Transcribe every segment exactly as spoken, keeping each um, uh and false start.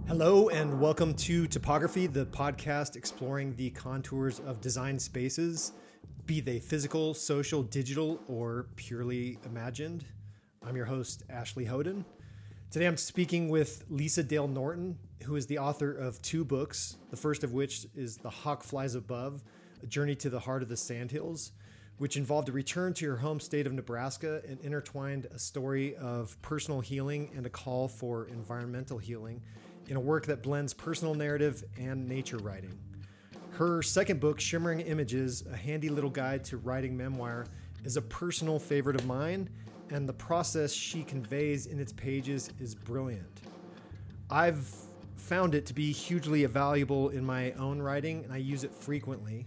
Hello, and welcome to Topography, the podcast exploring the contours of design spaces, be they physical, social, digital, or purely imagined. I'm your host, Ashley Hoden. Today I'm speaking with Lisa Dale Norton, who is the author of two books, the first of which is The Hawk Flies Above, A Journey to the Heart of the Sandhills, which involved a return to her home state of Nebraska and intertwined a story of personal healing and a call for environmental healing in a work that blends personal narrative and nature writing. Her second book, Shimmering Images, A Handy Little Guide to Writing Memoir, is a personal favorite of mine, and the process she conveys in its pages is brilliant. I've found it to be hugely valuable in my own writing, and I use it frequently.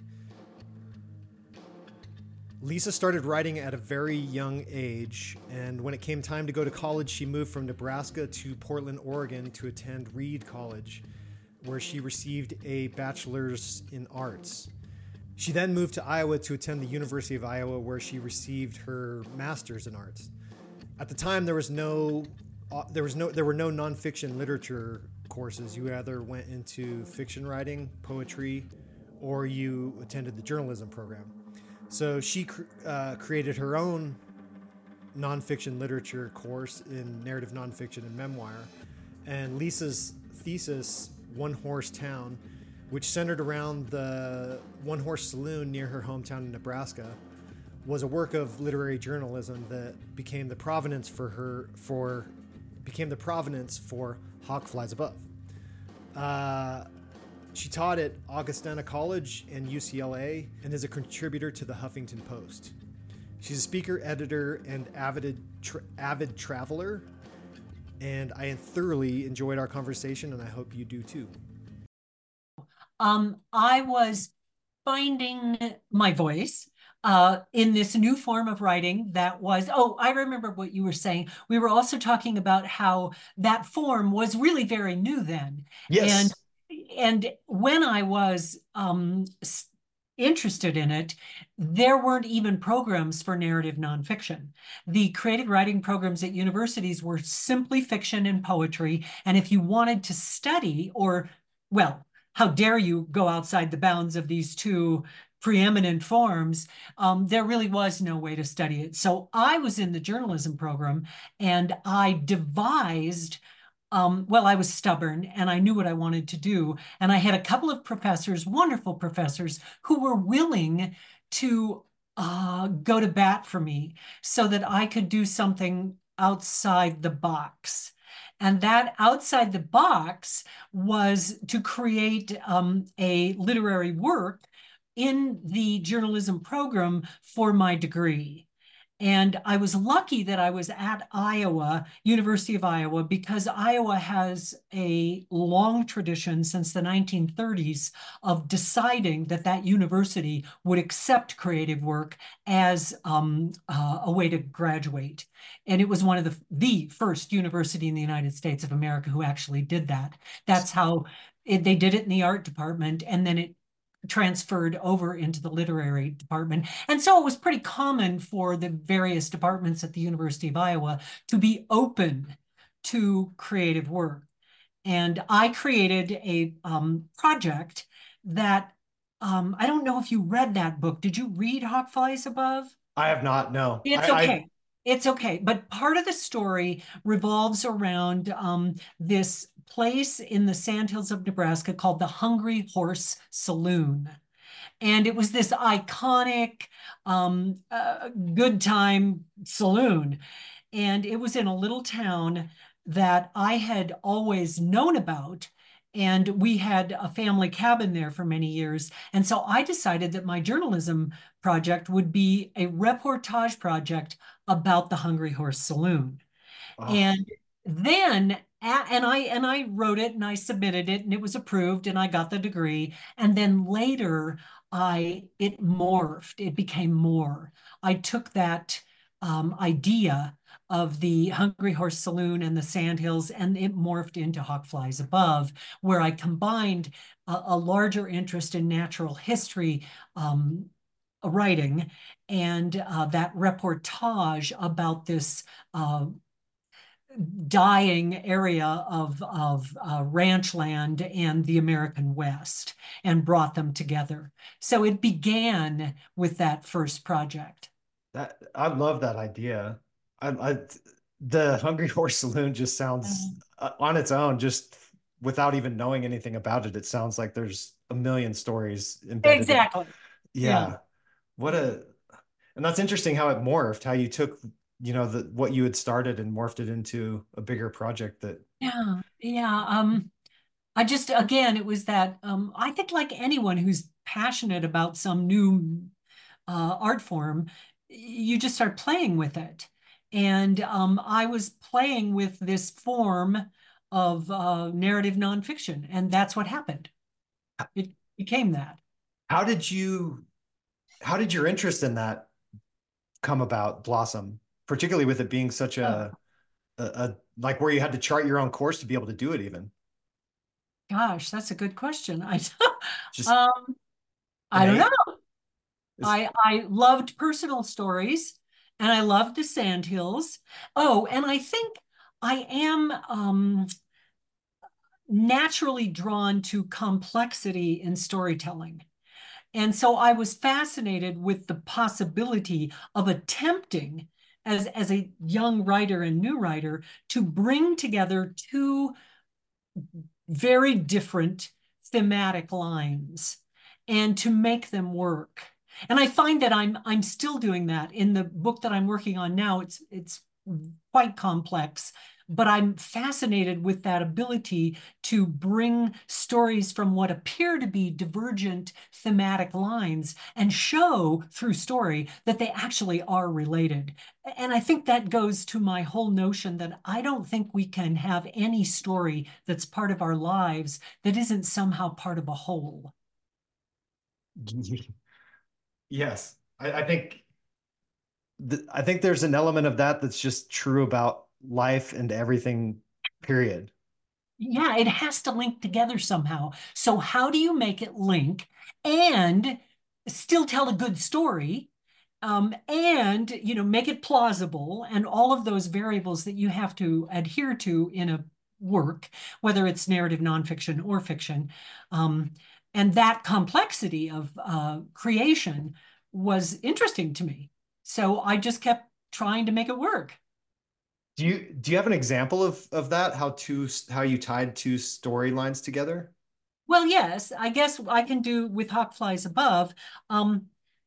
Lisa started writing at a very young age, and when it came time to go to college, she moved from Nebraska to Portland, Oregon to attend Reed College, where she received a bachelor's in arts. She then moved to Iowa to attend the University of Iowa, where she received her master's in arts. At the time, there was no, uh, there was no, there were no nonfiction literature courses. You either went into fiction writing, poetry, or you attended the journalism program. So she uh, created her own nonfiction literature course in narrative nonfiction and memoir. And Lisa's thesis, One Horse Town, which centered around the One Horse Saloon near her hometown in Nebraska, was a work of literary journalism that became the provenance for her for became the provenance for Hawk Flies Above. Uh, She taught at Augustana College and U C L A and is a contributor to the Huffington Post. She's a speaker, editor, and avid, tra- avid traveler, and I thoroughly enjoyed our conversation, and I hope you do too. Um, I was finding my voice uh, in this new form of writing that was, oh, I remember what you were saying. We were also talking about how that form was really very new then. Yes. And And when I was um, interested in it, there weren't even programs for narrative nonfiction. The creative writing programs at universities were simply fiction and poetry. And if you wanted to study, or, well, how dare you go outside the bounds of these two preeminent forms, um, there really was no way to study it. So I was in the journalism program, and I devised Um, well, I was stubborn and I knew what I wanted to do. And I had a couple of professors, wonderful professors, who were willing to uh, go to bat for me so that I could do something outside the box. And that outside the box was to create um, a literary work in the journalism program for my degree. And I was lucky that I was at Iowa, University of Iowa, because Iowa has a long tradition since the nineteen thirties of deciding that that university would accept creative work as um, uh, a way to graduate. And it was one of the, the first university in the United States of America who actually did that. That's how it, they did it in the art department, and then it transferred over into the literary department. And so it was pretty common for the various departments at the University of Iowa to be open to creative work. And I created a um, project that, um, I don't know if you read that book. Did you read Hawk Flies Above? I have not, no. It's I, I okay. It's okay. But part of the story revolves around um, this place in the Sandhills of Nebraska called the Hungry Horse Saloon. And it was this iconic, um, uh, good time saloon. And it was in a little town that I had always known about. And we had a family cabin there for many years. And so I decided that my journalism project would be a reportage project about the Hungry Horse Saloon. oh, And then and I and I wrote it and I submitted it and it was approved and I got the degree. And then later I it morphed. It became more. I took that um, idea of the Hungry Horse Saloon and the Sandhills, and it morphed into Hawk Flies Above, where I combined a, a larger interest in natural history um, writing and uh, that reportage about this uh, dying area of, of uh, ranch land and the American West and brought them together. So it began with that first project. That I love that idea. I, I the Hungry Horse Saloon just sounds Um, uh, on its own, just without even knowing anything about it. It sounds like there's a million stories embedded in. Exactly. Yeah. Yeah. What a, and that's interesting how it morphed, how you took, you know, the what you had started and morphed it into a bigger project that Yeah. Yeah. Um, I just, again, it was that, um, I think like anyone who's passionate about some new uh, art form, you just start playing with it. And um, I was playing with this form of uh, narrative nonfiction, and that's what happened. It became that. how did you how did your interest in that come about, blossom, particularly with it being such Oh, a, a, a like where you had to chart your own course to be able to do it even. gosh, that's a good question. I, Just um, I don't know. innate. It's, I I loved personal stories, and I loved the Sandhills. Oh, and I think I am um, naturally drawn to complexity in storytelling. And so I was fascinated with the possibility of attempting, as, as a young writer and new writer, to bring together two very different thematic lines and to make them work. And I find that I'm I'm still doing that in the book that I'm working on now. It's it's quite complex, but I'm fascinated with that ability to bring stories from what appear to be divergent thematic lines and show through story that they actually are related. And I think that goes to my whole notion that I don't think we can have any story that's part of our lives that isn't somehow part of a whole. yes, I, I think th I think there's an element of that that's just true about life and everything, period. Yeah, it has to link together somehow. So how do you make it link and still tell a good story, um, and you know make it plausible and all of those variables that you have to adhere to in a work, whether it's narrative nonfiction or fiction, um, and that complexity of uh, creation was interesting to me. So I just kept trying to make it work. Do you do you have an example of of that? How two how you tied two storylines together? Well, yes, I guess I can do with Hawk Flies Above. Um,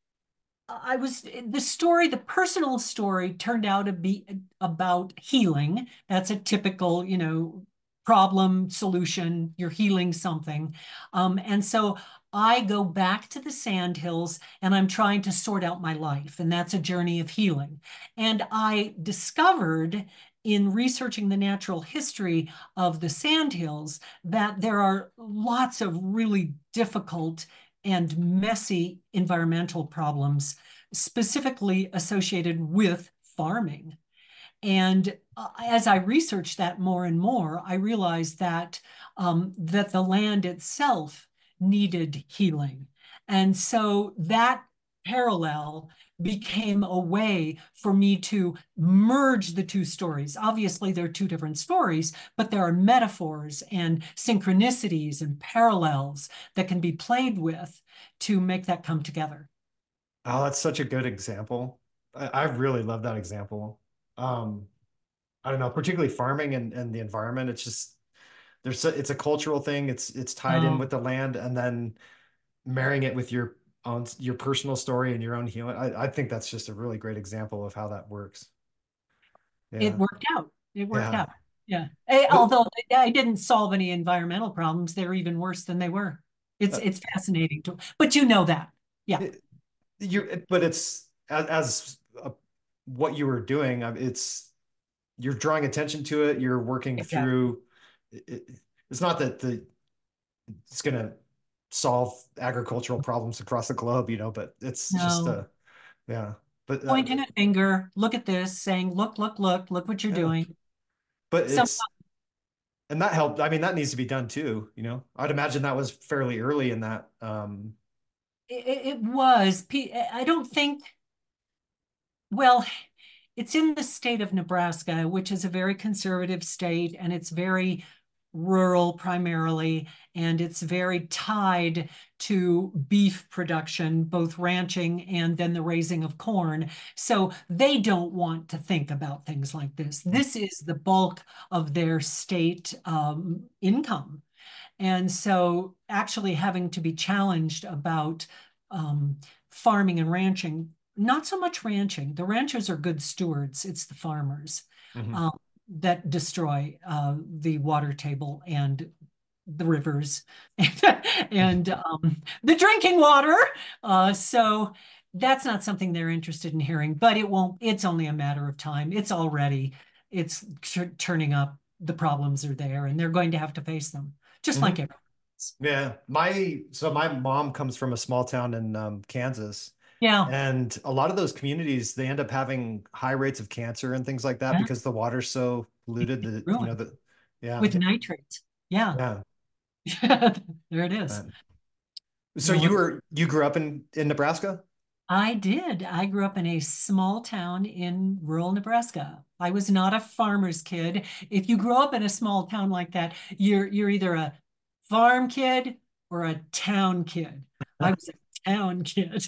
I was the story, the personal story turned out to be about healing. That's a typical, you know, problem solution. You're healing something. Um, and so I go back to the Sandhills and I'm trying to sort out my life. And that's a journey of healing. And I discovered in researching the natural history of the Sandhills that there are lots of really difficult and messy environmental problems specifically associated with farming. And uh, as I researched that more and more, I realized that um, that the land itself needed healing. And so that parallel became a way for me to merge the two stories. Obviously, they're two different stories, but there are metaphors and synchronicities and parallels that can be played with to make that come together. Oh, that's such a good example. I, I really love that example. Um, I don't know, particularly farming and, and the environment. It's just there's a, it's a cultural thing. It's it's tied in Oh, with the land, and then marrying it with your own your personal story and your own healing. I, I think that's just a really great example of how that works. it Yeah. worked out. It worked Yeah. out. Yeah. Eh, But although I didn't solve any environmental problems, they're even worse than they were. It's uh, it's fascinating to, but you know that. Yeah, it, you but it's as, as a, what you were doing, uh, it's you're drawing attention to it, you're working exactly. through it, it's not that the it's going to solve agricultural problems across the globe, you know, but it's just No, uh yeah. But uh, pointing a finger, look at this, saying, look, look, look, look what you're yeah. doing. But Some it's and that helped. I mean, that needs to be done too, you know. I'd imagine that was fairly early in that. Um it, it was. I don't think, well, it's in the state of Nebraska, which is a very conservative state, and it's very rural primarily, and it's very tied to beef production, both ranching and then the raising of corn. So they don't want to think about things like this. This is the bulk of their state um, income. And so actually having to be challenged about um, farming and ranching, not so much ranching. The ranchers are good stewards. It's the farmers Mhm. um, that destroy uh, the water table and the rivers and um, the drinking water. Uh, so that's not something they're interested in hearing, but it won't, it's only a matter of time. It's already, it's turning up. The problems are there and they're going to have to face them just like Mhm. everyone else. Yeah, my so my mom comes from a small town in um, Kansas, Yeah. and a lot of those communities they end up having high rates of cancer and things like that Yeah. because the water's so polluted that you know Ruined the yeah with nitrates. Yeah. yeah. There it is. Uh, so No, you we're- were you grew up in in Nebraska? I did. I grew up in a small town in rural Nebraska. I was not a farmer's kid. If you grow up in a small town like that, you're you're either a farm kid or a town kid. I was a town kid.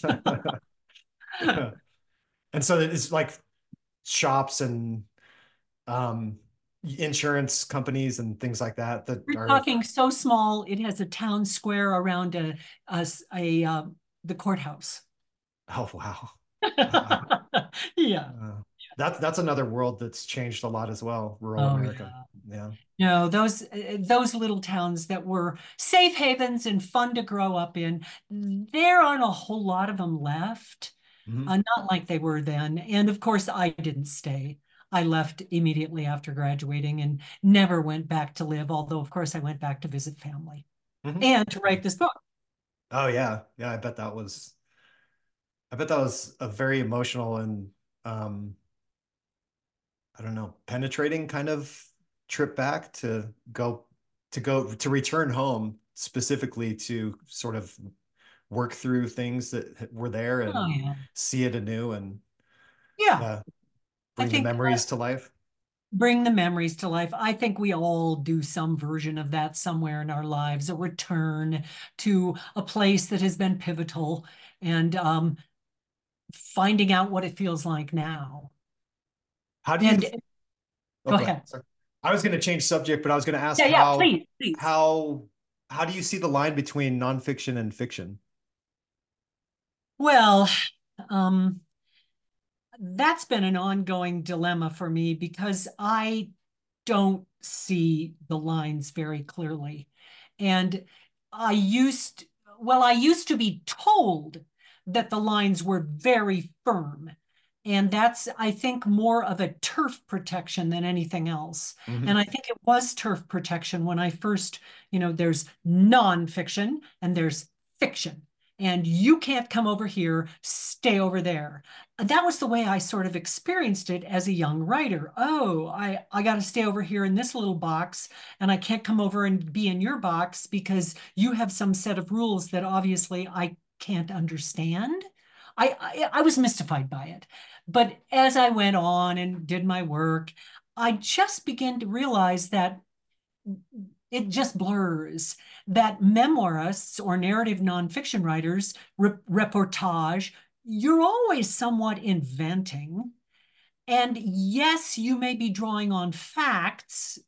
And so it's like shops and um insurance companies and things like that that We're are talking so small, it has a town square around a, a, a uh, the courthouse. oh wow. Wow. Yeah. Uh, that's that's another world that's changed a lot as well, rural Oh America. yeah. Yeah. No, those uh, those little towns that were safe havens and fun to grow up in, there aren't a whole lot of them left. Mhm. Uh, not like they were then. And of course, I didn't stay. I left immediately after graduating and never went back to live, although of course I went back to visit family Mhm. and to write this book. Oh yeah. Yeah, I bet that was I bet that was a very emotional and um I don't know, penetrating kind of trip back to go to go to return home specifically to sort of work through things that were there Oh and yeah. see it anew and Yeah. yeah, I bring the think memories to life. bring the memories to life. I think we all do some version of that somewhere in our lives, a return to a place that has been pivotal and um, finding out what it feels like now. How do you And oh go go ahead. ahead. Sorry. I was going to change subject, but I was going to ask Yeah, yeah, how please, please. how how do you see the line between nonfiction and fiction? Well, um, that's been an ongoing dilemma for me because I don't see the lines very clearly. And I used, well, I used to be told that the lines were very firm. And that's, I think, more of a turf protection than anything else. And Mhm. I think it was turf protection when I first, you know, there's nonfiction and there's fiction. And you can't come over here, stay over there. That was the way I sort of experienced it as a young writer. Oh, I, I got to stay over here in this little box, and I can't come over and be in your box because you have some set of rules that obviously I can't understand. I, I, I was mystified by it. But as I went on and did my work, I just began to realize that it just blurs, that memoirists or narrative nonfiction writers, re reportage, you're always somewhat inventing. And yes, you may be drawing on facts,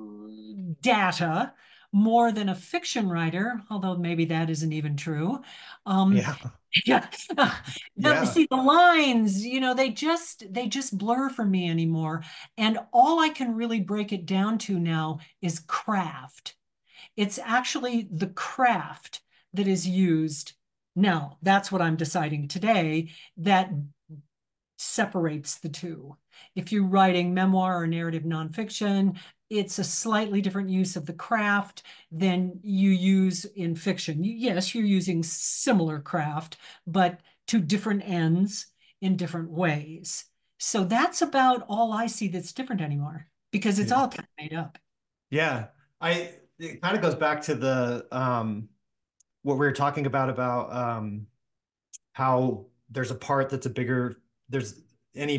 data, more than a fiction writer, although maybe that isn't even true. Um, Yeah. yeah, the, Yeah. see the lines, you know, they just they just blur for me anymore. And all I can really break it down to now is craft. It's actually the craft that is used. Now, that's what I'm deciding today, that separates the two. If you're writing memoir or narrative nonfiction, it's a slightly different use of the craft than you use in fiction. Yes, you're using similar craft, but to different ends in different ways. So that's about all I see that's different anymore because it's Yeah. all kind of made up. Yeah. I it kind of goes back to the um what we were talking about about um how there's a part that's a bigger there's any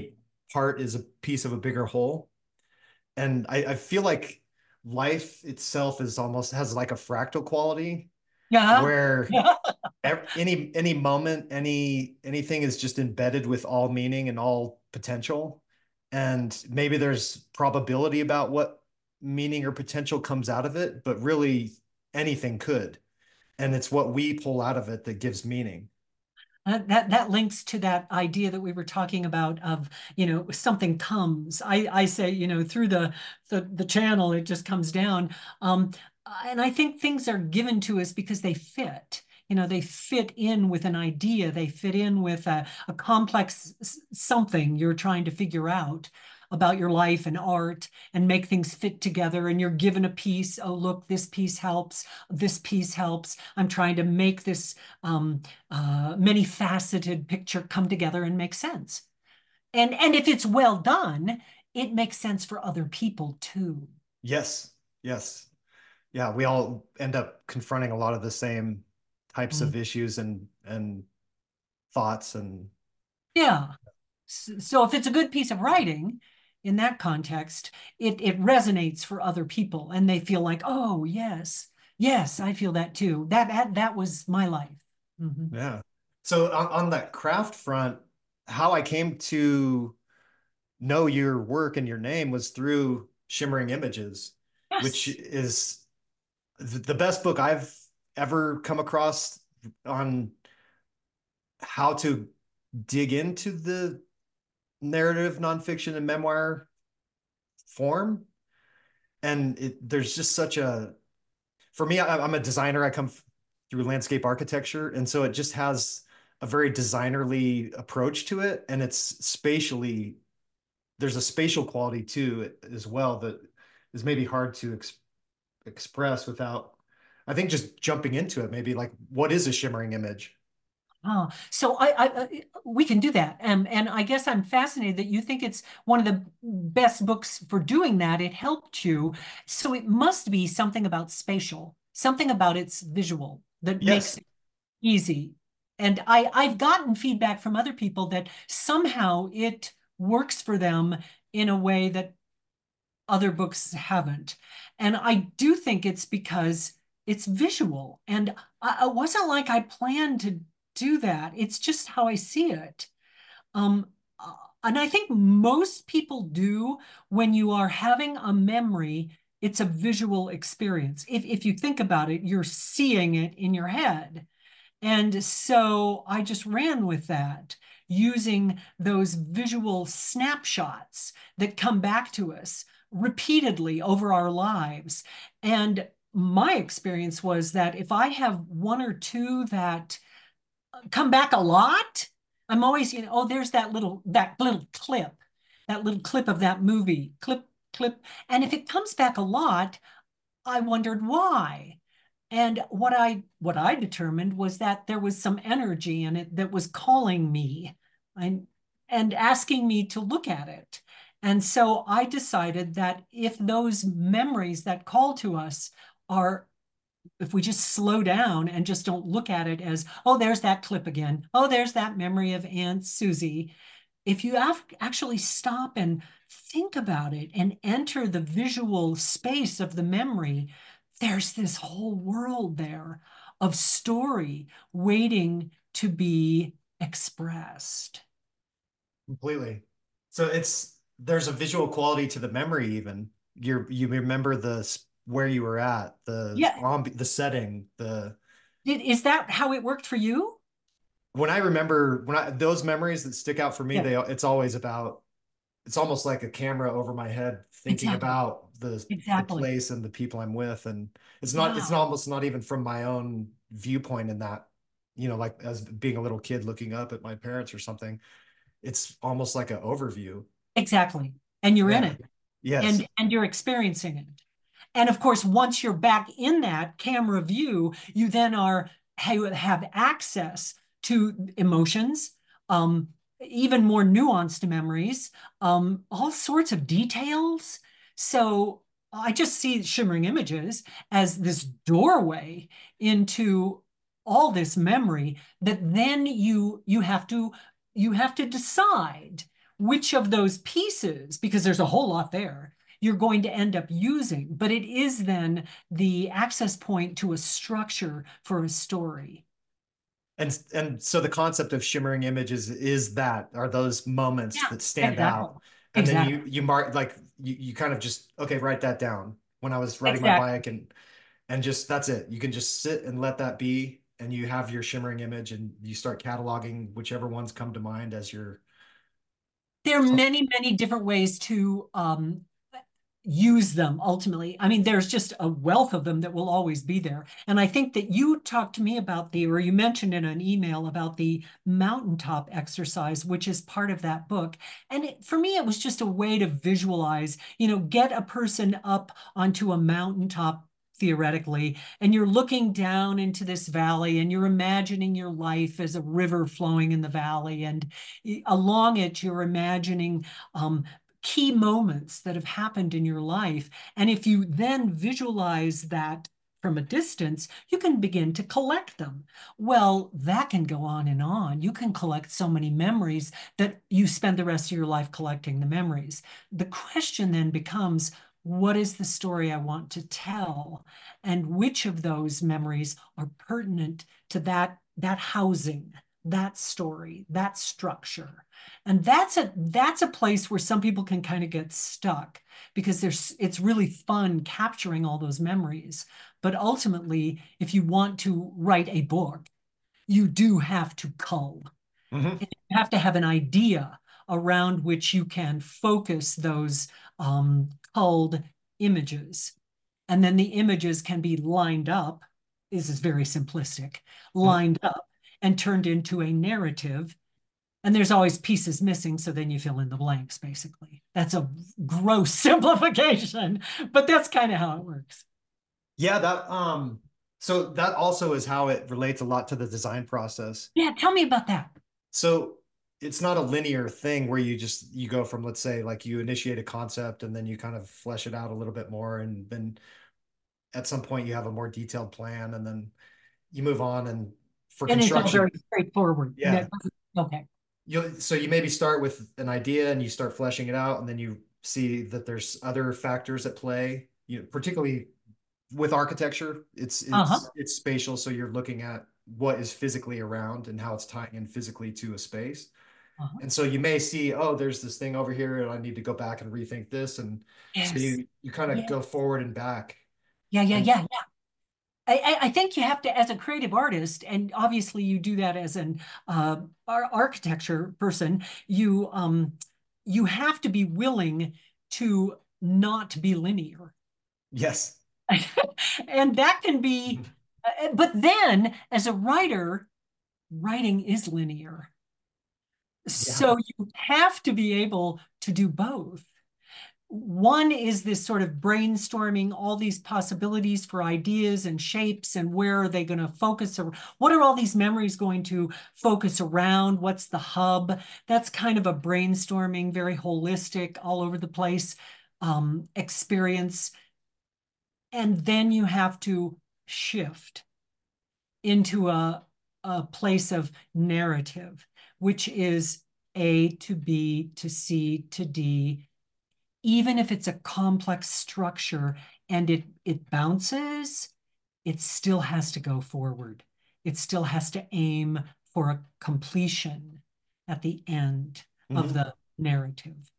part is a piece of a bigger whole. And I, I feel like life itself is almost has like a fractal quality Yeah. where Yeah. ev- any any moment, any anything is just embedded with all meaning and all potential. And maybe there's probability about what meaning or potential comes out of it, but really anything could. And it's what we pull out of it that gives meaning. Uh, that that links to that idea that we were talking about of, you know, something comes. I I say, you know, through the the, the channel, it just comes down. Um, and I think things are given to us because they fit. You know, they fit in with an idea. They fit in with a, a complex something you're trying to figure out about your life and art and make things fit together. And you're given a piece. Oh, look, this piece helps. This piece helps. I'm trying to make this um, uh, many faceted picture come together and make sense. And and if it's well done, it makes sense for other people too. Yes, yes. Yeah, we all end up confronting a lot of the same types Mm. of issues and and thoughts and Yeah. So if it's a good piece of writing in that context, it it resonates for other people and they feel like, oh yes, yes, I feel that too. That that, that was my life. Mhm. yeah. So on, on that craft front, how I came to know your work and your name was through Shimmering Images, which Yes. is the best book I've ever come across on how to dig into the narrative nonfiction and memoir form. And it, there's just such a, for me, I, I'm a designer. I come through landscape architecture. And so it just has a very designerly approach to it. And it's spatially, there's a spatial quality to it as well that is maybe hard to ex express without, I think, just jumping into it. Maybe like, what is a shimmering image? Oh, so I, I, I- we can do that. Um, and I guess I'm fascinated that you think it's one of the best books for doing that. It helped you. So it must be something about spatial, something about its visual that makes Yes. it easy. And I, I've gotten feedback from other people that somehow it works for them in a way that other books haven't. And I do think it's because it's visual. And I, it wasn't like I planned to do that. It's just how I see it. Um, uh, and I think most people do when you are having a memory, it's a visual experience. If, if you think about it, you're seeing it in your head. And so I just ran with that, using those visual snapshots that come back to us repeatedly over our lives. And my experience was that if I have one or two that come back a lot, I'm always, you know, oh, there's that little that little clip, that little clip of that movie, clip, clip. And if it comes back a lot, I wondered why. And what I what I determined was that there was some energy in it that was calling me and and asking me to look at it. And so I decided that if those memories that call to us are, if we just slow down and just don't look at it as, oh, there's that clip again. Oh, there's that memory of Aunt Susie. If you actually stop and think about it and enter the visual space of the memory, there's this whole world there of story waiting to be expressed. Completely. So it's there's a visual quality to the memory even. You're you remember the where you were at, the Yeah. um, the setting, the Is that how it worked for you? when I remember when I those memories that stick out for me, Yeah, they it's always about it's almost like a camera over my head thinking exactly. about the the Exactly. place and the people I'm with. And it's not it's Yeah, almost not even from my own viewpoint in that, you know, like as being a little kid looking up at my parents or something. It's almost like an overview. exactly. And you're in Yeah. it Yes. and and you're experiencing it. And of course, once you're back in that camera view, you then are have access to emotions, um, even more nuanced memories, um, all sorts of details. So I just see shimmering images as this doorway into all this memory that then you you have to you have to decide which of those pieces, because there's a whole lot there, you're going to end up using. But it is then the access point to a structure for a story. And and so the concept of shimmering images is that are those moments Yeah, that stand exactly. out. And then Exactly. you you mark like you, you kind of just okay, write that down. When I was riding my Exactly. bike and and just that's it. You can just sit and let that be and you have your shimmering image and you start cataloging whichever ones come to mind as your There are many, many different ways to um, use them ultimately. I mean, there's just a wealth of them that will always be there. And I think that you talked to me about the, or you mentioned in an email about the mountaintop exercise, which is part of that book. And it, for me, it was just a way to visualize, you know, get a person up onto a mountaintop theoretically, and you're looking down into this valley and you're imagining your life as a river flowing in the valley. And along it, you're imagining um, key moments that have happened in your life. And if you then visualize that from a distance, you can begin to collect them. Well, that can go on and on. You can collect so many memories that you spend the rest of your life collecting the memories. The question then becomes, what is the story I want to tell? And which of those memories are pertinent to that, that housing, that story, that structure? And that's a that's a place where some people can kind of get stuck because there's it's really fun capturing all those memories. But ultimately, if you want to write a book, you do have to cull. Mhm. You have to have an idea around which you can focus those um, culled images. And then the images can be lined up. This is very simplistic, Mhm. lined up and turned into a narrative, and there's always pieces missing, so then you fill in the blanks, basically. That's a gross simplification, but that's kind of how it works. Yeah, that um so that also is how it relates a lot to the design process. Yeah, tell me about that. So it's not a linear thing where you just you go from let's say like you initiate a concept and then you kind of flesh it out a little bit more and then at some point you have a more detailed plan and then you move on and for And it's all construction, very straightforward. yeah. That- Okay. You so you maybe start with an idea and you start fleshing it out and then you see that there's other factors at play, you know, particularly with architecture, it's Uh-huh. it's it's spatial, so you're looking at what is physically around and how it's tying in physically to a space. Uh-huh. And so you may see, oh, there's this thing over here, and I need to go back and rethink this. And so Yes. you you kind of Yeah. go forward and back. Yeah, yeah, And yeah, yeah. I, I think you have to, as a creative artist, and obviously you do that as an uh, architecture person, you um, you have to be willing to not be linear. yes, And that can be, uh, but then as a writer, writing is linear. yeah, So you have to be able to do both. One is this sort of brainstorming all these possibilities for ideas and shapes and where are they going to focus or what are all these memories going to focus around? What's the hub? That's kind of a brainstorming, very holistic, all over the place um, experience. And then you have to shift into a, a place of narrative, which is A to B to C to D, even if it's a complex structure and it, it bounces, it still has to go forward. It still has to aim for a completion at the end of hmm. the narrative.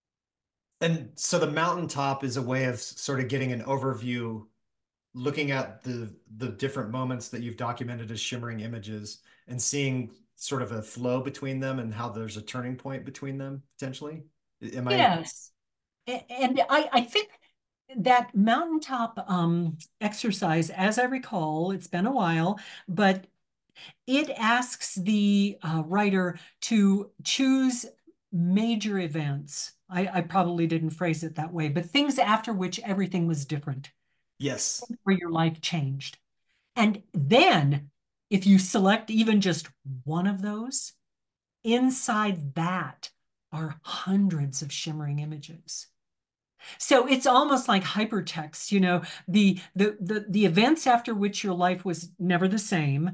And so the mountaintop is a way of sort of getting an overview, looking at the the different moments that you've documented as shimmering images and seeing sort of a flow between them and how there's a turning point between them potentially. Am I? Yes. And I, I think that mountaintop um, exercise, as I recall, it's been a while, but it asks the uh, writer to choose major events. I, I probably didn't phrase it that way, but things after which everything was different, Yes. where your life changed. And then, if you select even just one of those, inside that are hundreds of shimmering images. So it's almost like hypertext, you know, the the the the events after which your life was never the same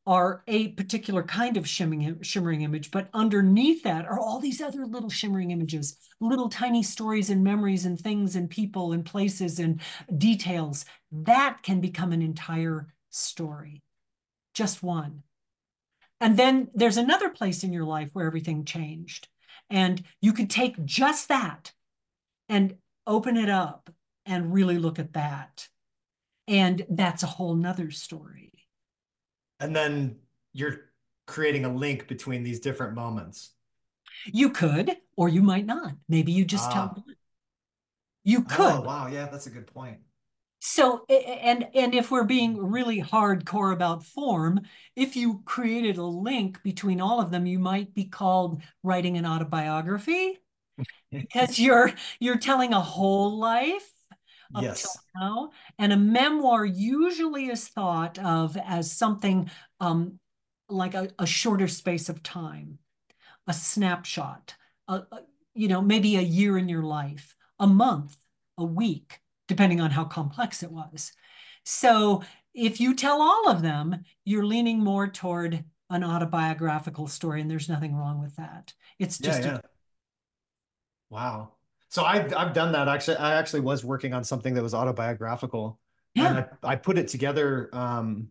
are a particular kind of shimmering, shimmering image, but underneath that are all these other little shimmering images, little tiny stories and memories and things and people and places and details. That can become an entire story, just one. And then there's another place in your life where everything changed. And you could take just that and open it up and really look at that. And that's a whole nother story. And then you're creating a link between these different moments. You could, or you might not. Maybe you just tell Ah. one. You Oh, could. wow. Yeah, that's a good point. So, and and if we're being really hardcore about form, if you created a link between all of them, you might be called writing an autobiography because you're you're telling a whole life up till Yes. now. And a memoir usually is thought of as something um, like a, a shorter space of time, a snapshot, a, a, you know, maybe a year in your life, a month, a week, depending on how complex it was. So if you tell all of them, you're leaning more toward an autobiographical story, and there's nothing wrong with that. It's Yeah, just a, yeah. Wow. So I've I've done that actually. I actually was working on something that was autobiographical, and yeah. I I put it together. Um,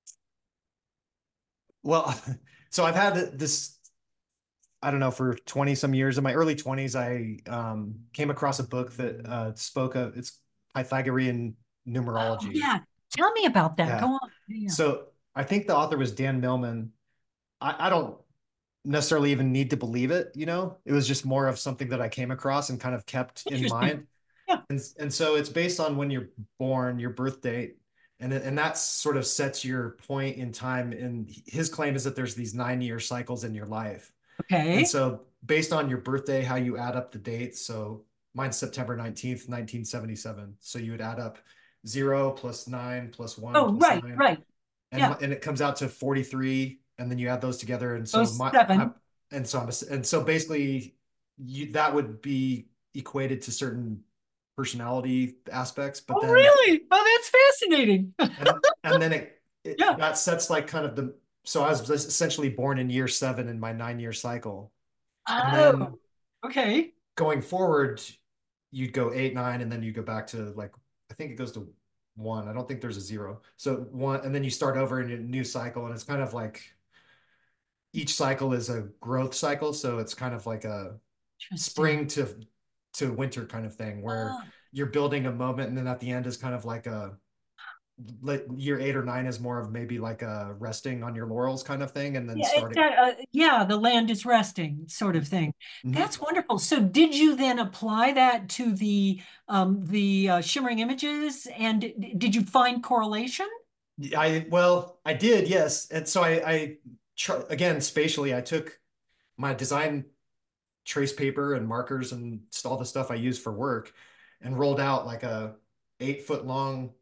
well, so I've had this. I don't know, for twenty some years. In my early twenties, I um, came across a book that uh, spoke of it's Pythagorean Oh, numerology. yeah. Tell me about that. Go Yeah. on. Yeah. So I think the author was Dan Millman. I, I don't necessarily even need to believe it, you know? It was just more of something that I came across and kind of kept in Interesting. mind. Yeah. And and so it's based on when you're born, your birth date, and and that sort of sets your point in time. And his claim is that there's these nine year cycles in your life. And Okay. so based on your birthday, how you add up the dates. So mine's September nineteenth, nineteen seventy-seven. So you would add up zero plus nine plus one Oh, plus right, nine, right. and Yeah. my, and it comes out to forty-three, and then you add those together. And Oh, so my I, seven. and so I'm a, and so basically you, that would be equated to certain personality aspects, but Oh, then really? Oh, that's fascinating. and and then it, it Yeah. that sets like kind of the so I was essentially born in year seven in my nine year cycle. And then Oh, okay. going forward, you'd go eight, nine, and then you go back to like I think it goes to one. I don't think there's a zero. So one, and then you start over in a new cycle, and it's kind of like each cycle is a growth cycle. So it's kind of like a Interesting. spring to to winter kind of thing where Oh, you're building a moment, and then at the end is kind of like a like year eight or nine is more of maybe like a resting on your laurels kind of thing, and then yeah, it, starting. uh, yeah, the land is resting sort of thing. Mhm. That's wonderful. So did you then apply that to the um the uh, shimmering images and d- did you find correlation? I well, I did, yes. And so I, I tr again, spatially, I took my design trace paper and markers and all the stuff I use for work and rolled out like a eight foot long,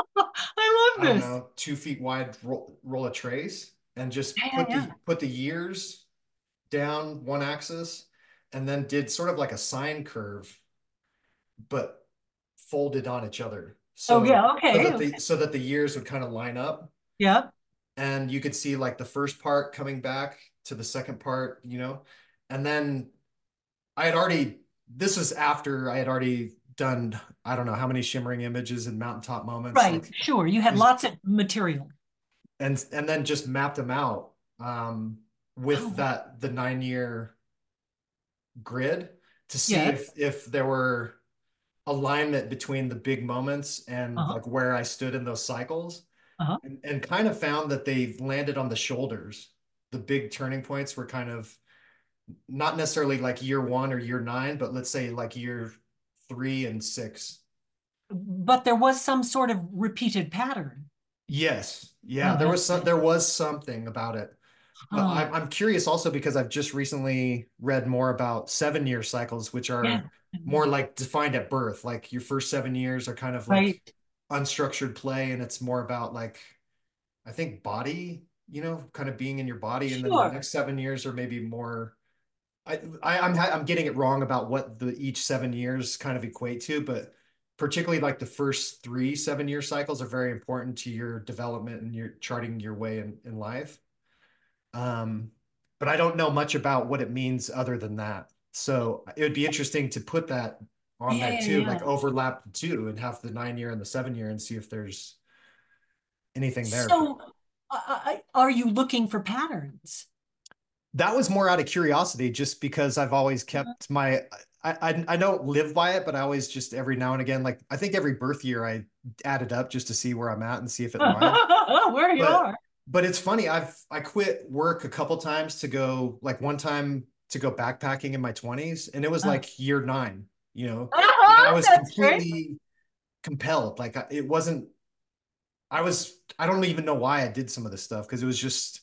I I love don't this. know, two feet wide roll, roll of trace and just Yeah, put yeah. the put the years down one axis and then did sort of like a sine curve, but folded on each other. Oh, So yeah. so Okay. that Okay. the so that the years would kind of line up. Yeah. And you could see like the first part coming back to the second part, you know, and then I had already, this was after I had already done, I don't know how many shimmering images and mountaintop moments, Right. like Sure. You had these, lots of material. and and then just mapped them out um, with Oh, that the nine year grid to see yes. if if there were alignment between the big moments and Uh-huh. like where I stood in those cycles, Uh-huh. and, and kind of found that they landed on the shoulders. The big turning points were kind of not necessarily like year one or year nine, but let's say like year three and six. But there was some sort of repeated pattern. Yes. Yeah, Oh, there that's was some there was something about it. But huh. I'm I'm curious also because I've just recently read more about seven year cycles, which Yeah. are more like defined at birth. Like your first seven years are kind of like Right. unstructured play, and it's more about like I think body, you know, kind of being in your body, and then the Sure. next seven years are maybe more I, I I'm I'm getting it wrong about what the each seven years kind of equate to, but particularly like the first three seven year cycles are very important to your development and your charting your way in, in life. Um, but I don't know much about what it means other than that. So it would be interesting to put that on Yeah, there yeah, too, yeah. like overlap the two and have the nine year and the seven year and see if there's anything there. But So, uh, are you looking for patterns? that was more out of curiosity, just because I've always kept my, I, I, I don't live by it, but I always just every now and again, like I think every birth year I added up just to see where I'm at and see if it lied. Where you But are. but it's funny. I've I quit work a couple times to go, like one time to go backpacking in my twenties, and it was Uh, like year nine, you know, and I uh-huh, was that's great. completely compelled. Like it wasn't. I was. I don't even know why I did some of this stuff because it was just.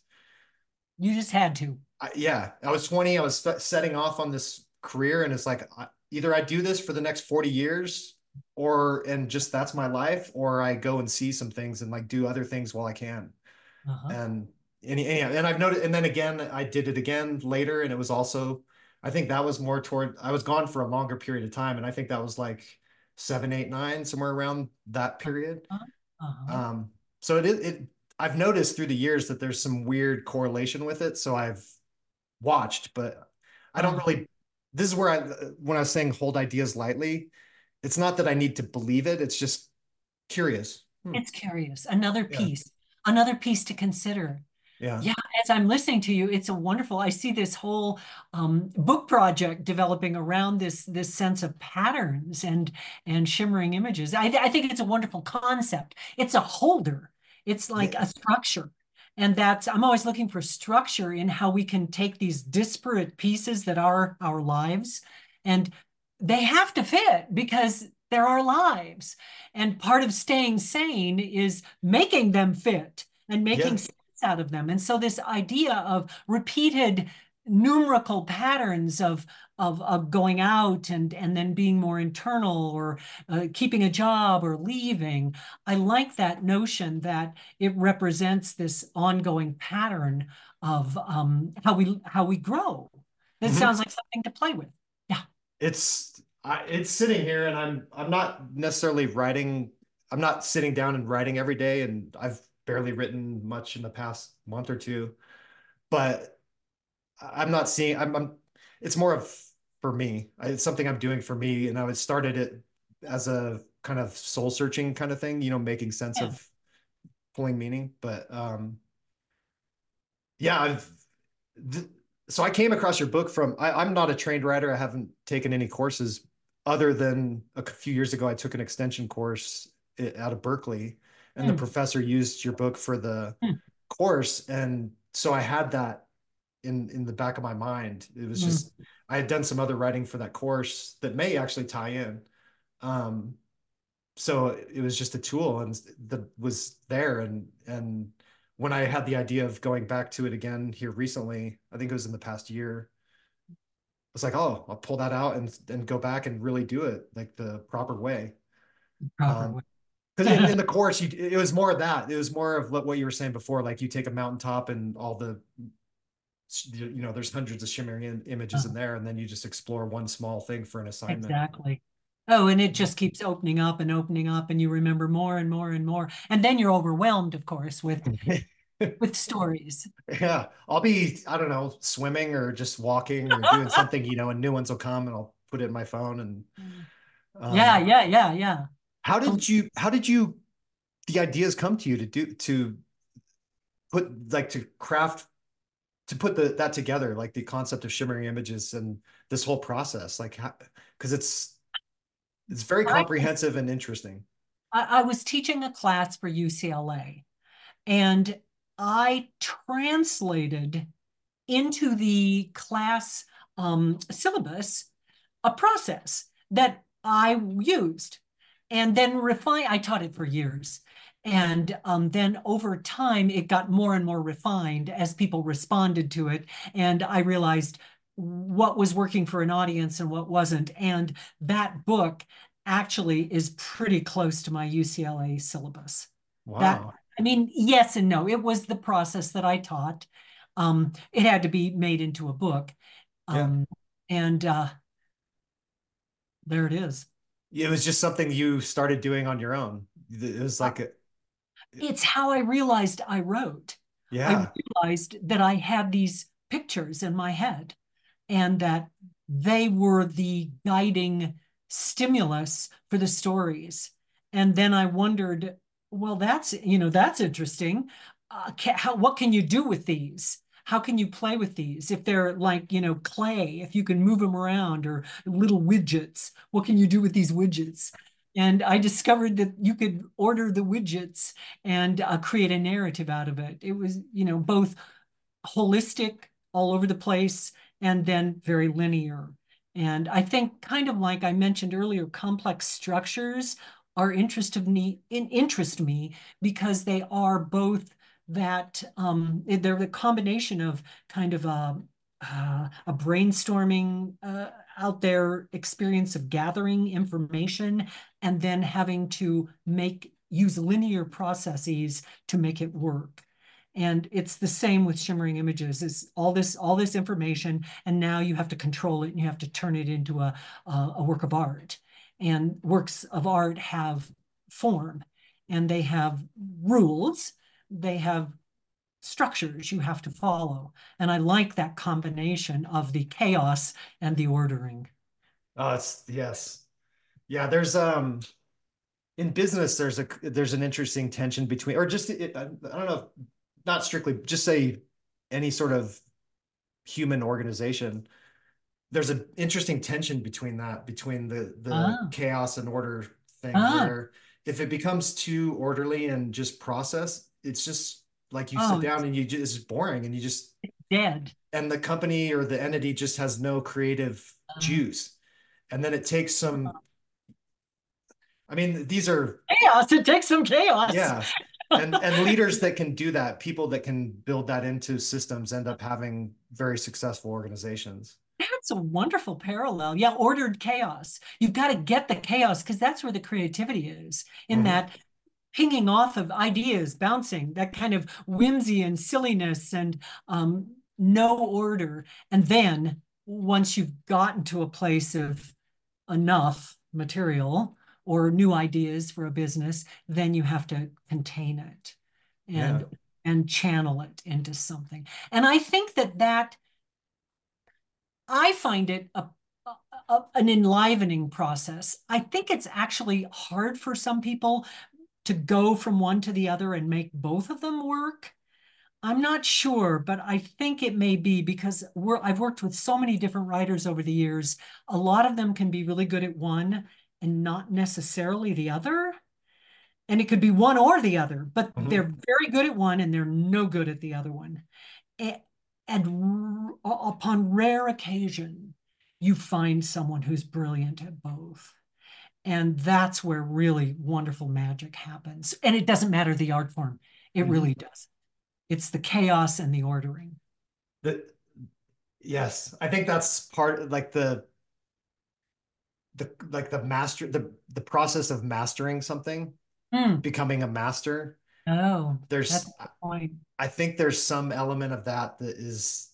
You just had to. I, yeah, I was twenty. I was st- setting off on this career, and it's like I, either I do this for the next forty years, or and just that's my life, or I go and see some things and like do other things while I can. Uh-huh. and and, and and I've noted, and then again, I did it again later, and it was also, I think that was more toward, I was gone for a longer period of time, and I think that was like seven, eight, nine, somewhere around that period. Uh-huh. Uh-huh. Um, so it it I've noticed through the years that there's some weird correlation with it, so I've watched, but I don't Uh-huh. really. This is where I, when I was saying hold ideas lightly, it's not that I need to believe it. It's just curious. Hmm. It's curious. Another Yeah, piece, another piece to consider. yeah, Yeah, as I'm listening to you, it's a wonderful. I see this whole um, book project developing around this this sense of patterns and and shimmering images. I, I think it's a wonderful concept. It's a holder. It's like yeah, a structure, and that's I'm always looking for structure in how we can take these disparate pieces that are our lives, and they have to fit because they're our lives. And part of staying sane is making them fit and making yeah. sense out of them. And so this idea of repeated numerical patterns of of, of going out and and then being more internal or uh, keeping a job or leaving, I like that notion that it represents this ongoing pattern of um, how we how we grow. It Mhm. sounds like something to play with. Yeah. It's I, it's sitting here, and I'm I'm not necessarily writing. I'm not sitting down and writing every day, and I've barely written much in the past month or two. But I'm not seeing. I'm. I'm it's more of for me. It's something I'm doing for me, and I started it as a kind of soul searching kind of thing. You know, making sense Yeah. of pulling meaning. But um, yeah, I've th so I came across your book from, I, I'm not a trained writer. I haven't taken any courses other than a few years ago. I took an extension course out of Berkeley, and the Hmm. professor used your book for the Hmm. course. And so I had that in in the back of my mind. It was Hmm. just, I had done some other writing for that course that may actually tie in. Um, so it was just a tool and that was there. And and when I had the idea of going back to it again here recently, I think it was in the past year, I was like, oh, I'll pull that out and and go back and really do it like the proper way. Proper Um, way. because in, in the course, you, it was more of that. It was more of what you were saying before. Like you take a mountaintop and all the, you know, there's hundreds of shimmering images in there, and then you just explore one small thing for an assignment. Exactly. Oh, and it just keeps opening up and opening up, and you remember more and more and more. And then you're overwhelmed, of course, with with stories. Yeah, I'll be, I don't know, swimming or just walking or doing something, you know, and new ones will come, and I'll put it in my phone. And Yeah, um, yeah, yeah, yeah. how Com- did you, how did you, the ideas come to you to do, to put, like, to craft, to put the, that together, like the concept of shimmering images and this whole process, like, because it's, it's very I was comprehensive and interesting. I, I was teaching a class for U C L A, and I translated into the class um, syllabus a process that I used and then refine. I taught it for years. And um, then over time, it got more and more refined as people responded to it. And I realized what was working for an audience and what wasn't. And that book actually is pretty close to my U C L A syllabus. That, Wow. I mean, yes and no. It was the process that I taught. Um, it had to be made into a book. Yeah. Um, and uh, there it is. It was just something you started doing on your own. It was Uh, like a, It's how I realized I wrote. I yeah. realized that I had these pictures in my head and that they were the guiding stimulus for the stories. And then I wondered, well, that's, you know, that's interesting. Uh, ca how, what can you do with these? How can you play with these? If they're like, you know, clay, if you can move them around or little widgets, what can you do with these widgets? And I discovered that you could order the widgets and uh, create a narrative out of it. It was, you know, both holistic, all over the place, and then very linear. And I think, kind of like I mentioned earlier, complex structures are interest of me in interest me because they are both that um, they're the combination of kind of a uh, a brainstorming uh, out there experience of gathering information and then having to make use linear processes to make it work. And it's the same with shimmering images, is all this all this information, and now you have to control it and you have to turn it into a, a, a work of art. And works of art have form and they have rules, they have structures you have to follow. And I like that combination of the chaos and the ordering. Oh, it's yes. Yeah, there's um in business there's a there's an interesting tension between or just it, I, I don't know, not strictly, just say any sort of human organization. There's an interesting tension between that, between the the Ah, chaos and order thing, ah, where if it becomes too orderly and just process, it's just like you sit oh, down it's and you just it's boring and you just dead. and the company or the entity just has no creative Uh, juice. And then it takes some, I mean, these are, chaos, it takes some chaos. yeah. And and leaders that can do that, people that can build that into systems end up having very successful organizations. That's a wonderful parallel. Yeah, ordered chaos. You've got to get the chaos because that's where the creativity is, in Hmm. that pinging off of ideas, bouncing, that kind of whimsy and silliness and um, no order. And then once you've gotten to a place of enough material or new ideas for a business, then you have to contain it Yeah. and and channel it into something. And I think that that I find it a, a, an enlivening process. I think it's actually hard for some people to go from one to the other and make both of them work. I'm not sure, but I think it may be because we're, I've worked with so many different writers over the years. A lot of them can be really good at one and not necessarily the other. And it could be one or the other, but they're Hmm. very good at one and they're no good at the other one. And, and upon rare occasion, you find someone who's brilliant at both. And that's where really wonderful magic happens. And it doesn't matter the art form, it Hmm. really does. It's the chaos and the ordering. The, yes, I think that's part like the the like the master the the process of mastering something, Hmm. becoming a master. Oh, that's There's the point. I think there's some element of that that is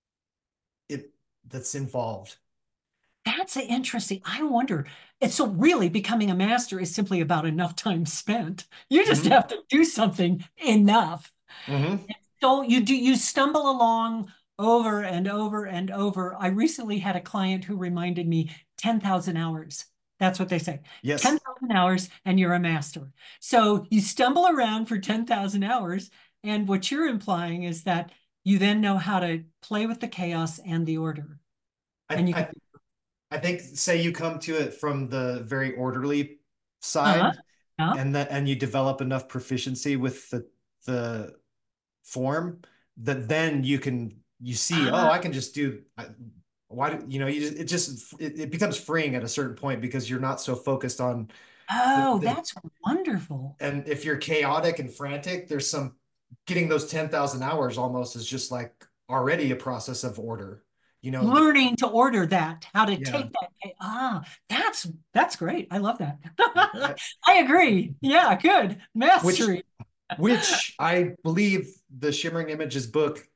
it that's involved. That's interesting. I wonder. And so, really, becoming a master is simply about enough time spent. You just Hmm. have to do something enough. Hmm. So you do you stumble along over and over and over. I recently had a client who reminded me ten thousand hours. That's what they say. Yes. ten thousand hours and you're a master. So you stumble around for ten thousand hours. And what you're implying is that you then know how to play with the chaos and the order. I, And you can, I I think say you come to it from the very orderly uh, side yeah. and that and you develop enough proficiency with the the form that then you can you see, oh, Ah, I can just do why do you know you just it just it, it becomes freeing at a certain point because you're not so focused on the, oh, the that's wonderful. and if you're chaotic and frantic, there's some getting those ten thousand hours almost is just like already a process of order. You know, the, Learning to order that, how to yeah. take that. Ah, that's that's great. I love that. I, I agree. Yeah, good. which Mastery. which I believe the Shimmering Images book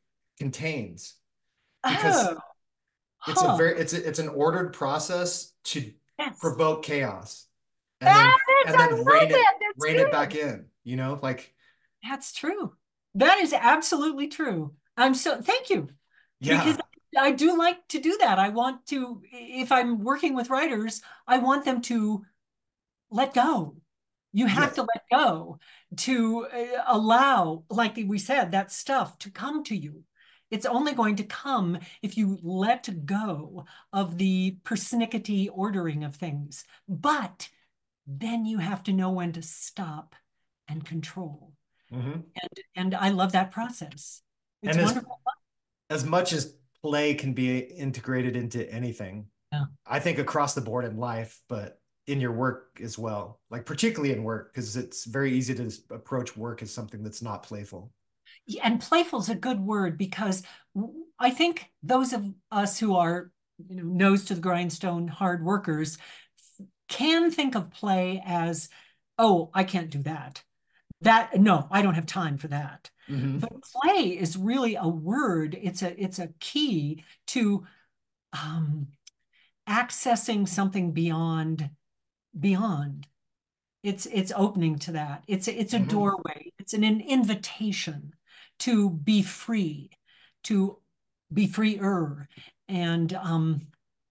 contains because Oh, it's a huh. very it's a, it's an ordered process to Yes. provoke chaos and then Yes, and I then love rein it that. That's rein it back good. in, you know, like That's true. That is absolutely true. I'm so, thank you. Because yeah, I do like to do that. I want to, if I'm working with writers, I want them to let go. You have yes. to let go to uh, allow, like we said, that stuff to come to you. It's only going to come if you let go of the persnickety ordering of things. But then you have to know when to stop and control. Hmm. And and I love that process. It's And as wonderful. as much as play can be integrated into anything, Yeah. I think across the board in life, but in your work as well, like particularly in work, because it's very easy to approach work as something that's not playful. Yeah, and playful is a good word because I think those of us who are, you know, nose to the grindstone hard workers can think of play as, oh, I can't do that. That, no, I don't have time for that. Hmm. But play is really a word. It's a it's a key to um, accessing something beyond beyond. It's it's opening to that. It's it's a Hmm. doorway. It's an, an invitation to be free, to be freer. And um,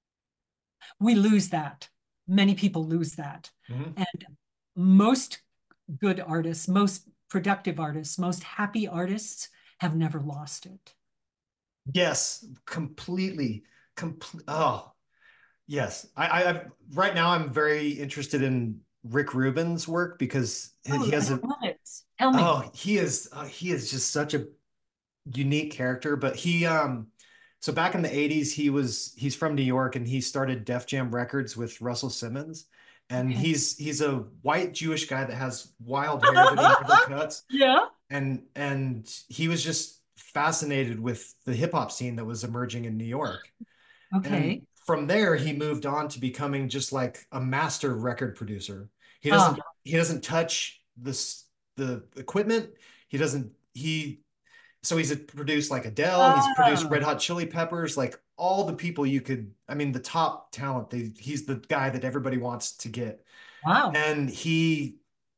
we lose that. Many people lose that. Hmm. And most good artists, most productive artists, most happy artists have never lost it. Yes, completely. Complete. Oh, yes. I, I, I right now I'm very interested in Rick Rubin's work because he Oh, he I has a don't know this. Tell me. oh he is uh, he is just such a unique character. But he um so back in the eighties he was he's from New York and he started Def Jam Records with Russell Simmons. And Okay. he's he's a white Jewish guy that has wild hair that he never cuts. Yeah. And and he was just fascinated with the hip hop scene that was emerging in New York. And Okay. from there, he moved on to becoming just like a master record producer. He Ah, doesn't he doesn't touch this the equipment. He doesn't he so he's produced like Adele, he's produced oh, Red Hot Chili Peppers, like all the people you could, I mean, the top talent. They, he's the guy that everybody wants to get. wow. And he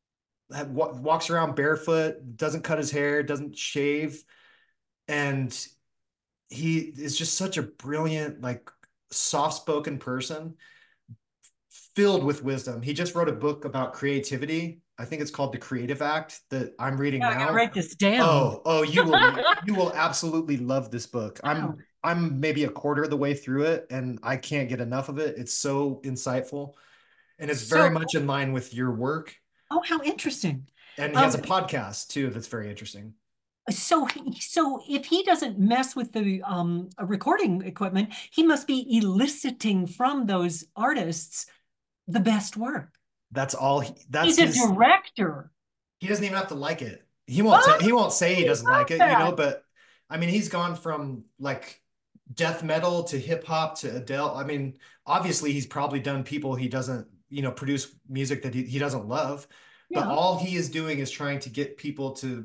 walks around barefoot, doesn't cut his hair, doesn't shave, and he is just such a brilliant, like soft-spoken person filled with wisdom. He just wrote a book about creativity. I think it's called The Creative Act that I'm reading Yeah, I gotta now. write this down. Oh, oh, you will you will absolutely love this book. I'm Wow. I'm maybe a quarter of the way through it and I can't get enough of it. It's so insightful and it's very So, much in line with your work. oh, how interesting. And he has Um, a podcast too that's very interesting. so he, so if he doesn't mess with the um recording equipment, he must be eliciting from those artists the best work. That's all he, that's He's a his director. he doesn't even have to like it. He won't Oh, tell he won't say he I doesn't love like it, you know, that. but I mean he's gone from like death metal to hip hop to Adele. I mean, obviously he's probably done people he doesn't, you know, produce music that he, he doesn't love, but Yeah. all he is doing is trying to get people to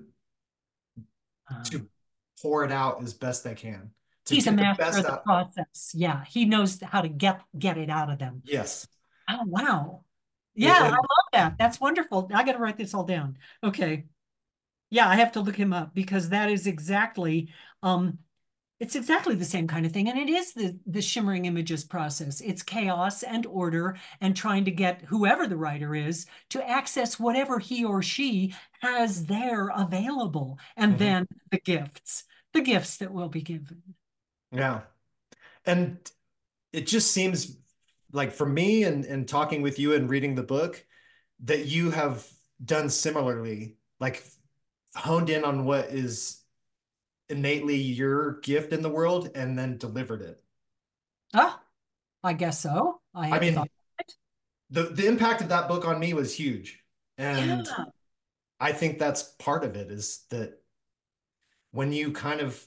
Um, to pour it out as best they can, to he's a get the master best of the out. process. Yeah, he knows how to get get it out of them. Yes. Oh, wow. Yeah, It, I and love that. That's wonderful. I got to write this all down. Okay. Yeah, I have to look him up because that is exactly um it's exactly the same kind of thing. And it is the the shimmering images process. It's chaos and order and trying to get whoever the writer is to access whatever he or she has there available. And mhm. then the gifts, the gifts that will be given. Yeah. And it just seems like for me and and talking with you and reading the book that you have done similarly, like honed in on what is innately your gift in the world and then delivered it. Oh, I guess so. I I hadn't mean, thought of it. the the impact of that book on me was huge. And Yeah. I think that's part of it is that when you kind of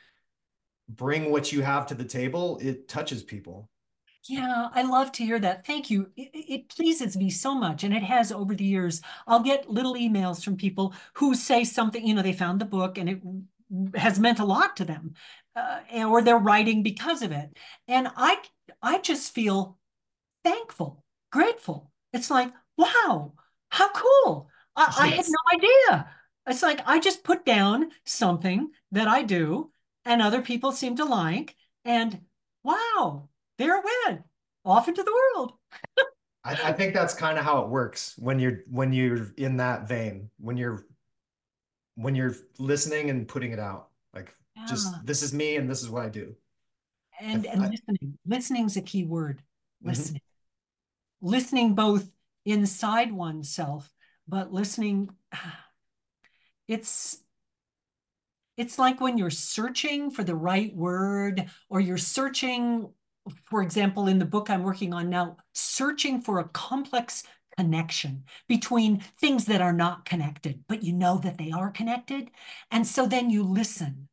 bring what you have to the table, it touches people. Yeah, I love to hear that. Thank you. It, it pleases me so much. And it has over the years. I'll get little emails from people who say something, you know, they found the book and it has meant a lot to them, uh, or they're writing because of it. And I, I just feel thankful grateful. It's like, wow, how cool. I, I had Yes. no idea. It's like I just put down something that I do and other people seem to like, and wow, there it went off into the world. I, I think that's kind of how it works when you're when you're in that vein, when you're when you're listening and putting it out. Like Yeah. just this is me and this is what I do. I, And and I, listening. Listening's a key word. mhm. Listening. Listening both inside oneself, but listening, it's it's like when you're searching for the right word, or you're searching, for example, in the book I'm working on now, searching for a complex connection between things that are not connected, but you know that they are connected. And so then you listen,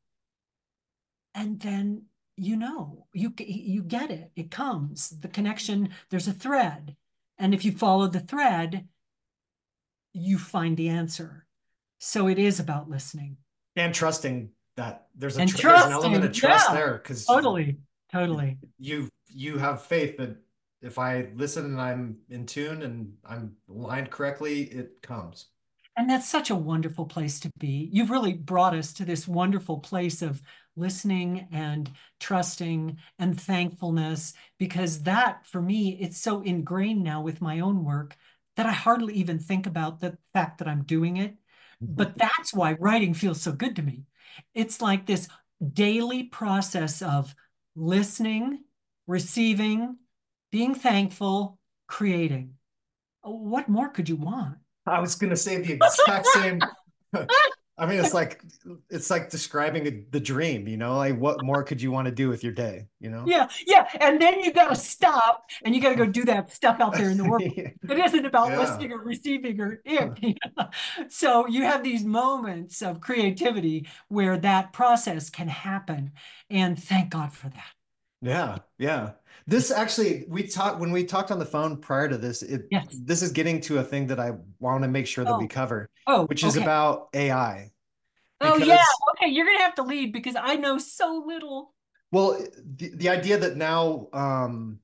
and then you know, you you get it. It comes, the connection, there's a thread. And if you follow the thread, you find the answer. So it is about listening And trusting that there's a and tr there's an element of trusting. trust Yeah, there because totally, totally. you you have faith that if I listen and I'm in tune and I'm aligned correctly, it comes. And that's such a wonderful place to be. You've really brought us to this wonderful place of listening and trusting and thankfulness, because that, for me, it's so ingrained now with my own work that I hardly even think about the fact that I'm doing it. But that's why writing feels so good to me. It's like this daily process of listening, receiving, being thankful, creating. What more could you want? I was gonna say the exact same. I mean, it's like it's like describing the dream, you know? Like what more could you want to do with your day, you know? Yeah, yeah. And then you got to stop and you got to go do that stuff out there in the world. It isn't about Yeah. listening or receiving or it. So you have these moments of creativity where that process can happen. And thank God for that. Yeah, yeah. This actually, we talked when we talked on the phone prior to this, it Yes. this is getting to a thing that I want to make sure that we Oh, cover, oh, which is okay. about A I. Oh, yeah. Because, Okay. You're going to have to lead because I know so little. well, the, the idea that now um,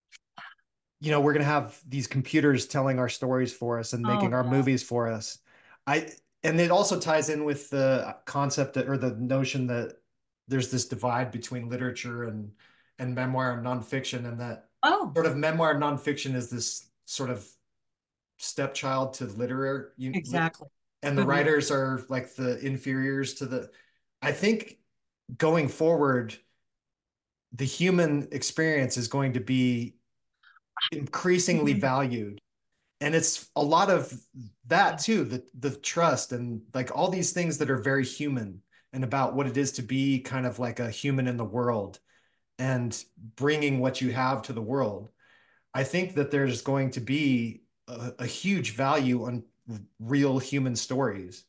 you know, we're going to have these computers telling our stories for us and Oh, making our yeah. movies for us. I and it also ties in with the concept that, or the notion that there's this divide between literature and and memoir and nonfiction, and that Oh, sort of memoir and nonfiction is this sort of stepchild to literary, exactly. and the Good word. writers are like the inferiors to the. I think going forward, the human experience is going to be increasingly valued, and it's a lot of that too, the the trust and like all these things that are very human and about what it is to be kind of like a human in the world and bringing what you have to the world. I think that there's going to be a, a huge value on real human stories.